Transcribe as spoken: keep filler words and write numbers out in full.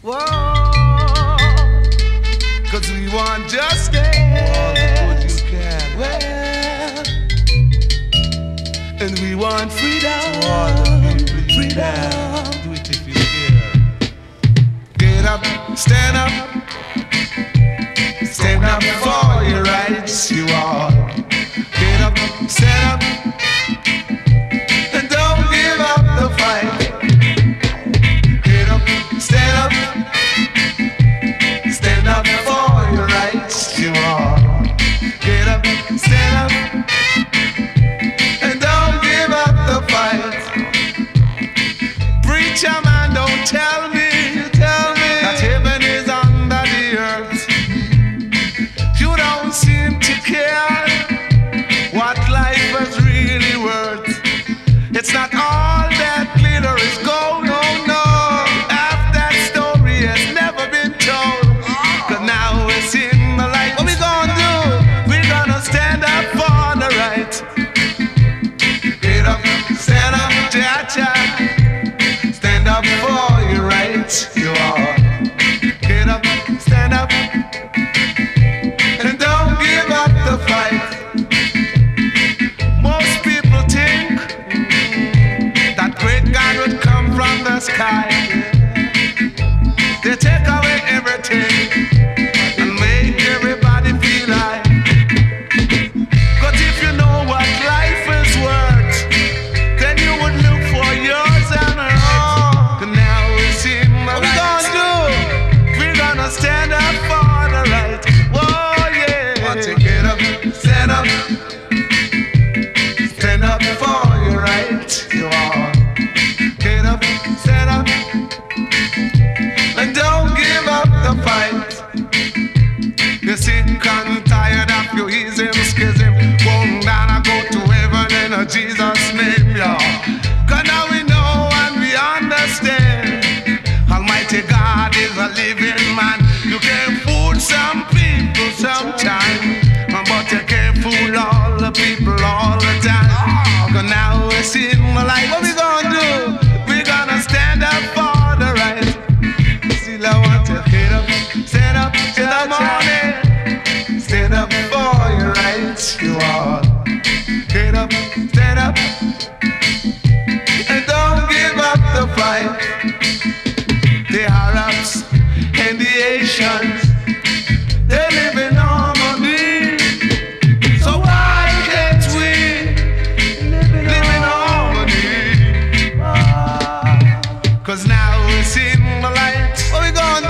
Whoa, cause we want justice. All the good you can. Well, and we want freedom. To all the people you freedom. Can. Do it if you care. Get up, stand up. Stand up for your rights, you all. Get up, stand up. And don't give up the fight. Get up, stand up. Stand up for your rights, you all. Get up, stand up. And don't give up the fight. Preacher man, don't tell me, tell me that heaven is under the earth. You don't seem to care what life is really worth. It's not all that glitter is gold, no, no. Half that story has never been told. Cause now it's in the light. What we gonna do? We're gonna stand up for the right. Get up, stand up, cha-cha. Stand up for your rights, you all. Get up, stand up. And don't give up the fight. Most people think that great God would come from the sky. They take away everything and make everybody feel like. But if you know what life is worth, then you would look for yours and all. But now it's in the light. What we gonna do? We're gonna stand up for the right. Whoa, yeah. Want to get up, stand up. Stand up for your right, you all. Get up, stand up. And don't give up the fight. You're sick and tired of your ism, schism. Won't down and go to heaven in a Jesus' name, y'all. Cause now we know and we understand. Almighty God is a living man. You can fool some people sometimes, but you can't fool all the people all the time. Cause now we're seeing the light. What we gonna do? We're gonna stand up for the right. Still I want to get up, stand up in the morning. Stand up for your rights, you all. Get up, stand up. And don't give up the fight. The Arabs and the Asians, they live in harmony. So why can't we live in harmony? Cause now we're seeing the light. What we gonna